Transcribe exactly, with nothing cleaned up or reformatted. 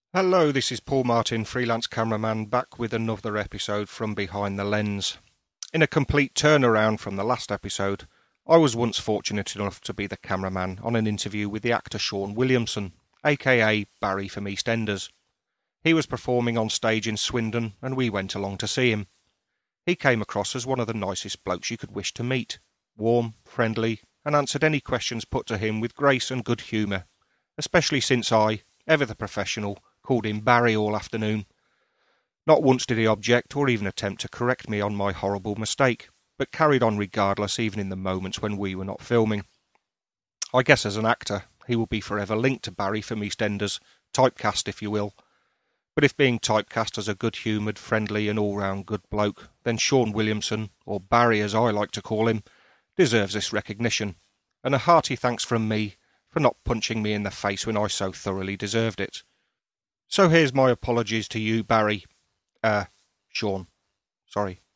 Hello, this is Paul Martin, freelance cameraman, back with another episode from Behind the Lens. In a complete turnaround from the last episode, I was once fortunate enough to be the cameraman on an interview with the actor Sean Williamson, aka Barry from EastEnders. He was performing on stage in Swindon and we went along to see him. He came across as one of the nicest blokes you could wish to meet, warm, friendly, and answered any questions put to him with grace and good humour, especially since I, ever the professional, called him Barry all afternoon. Not once did he object or even attempt to correct me on my horrible mistake, but carried on regardless even in the moments when we were not filming. I guess as an actor, he will be forever linked to Barry from EastEnders, typecast if you will. But if being typecast as a good-humoured, friendly and all-round good bloke, then Sean Williamson, or Barry as I like to call him, deserves this recognition, and a hearty thanks from me for not punching me in the face when I so thoroughly deserved it. So here's my apologies to you, Barry. Uh, Sean. Sorry.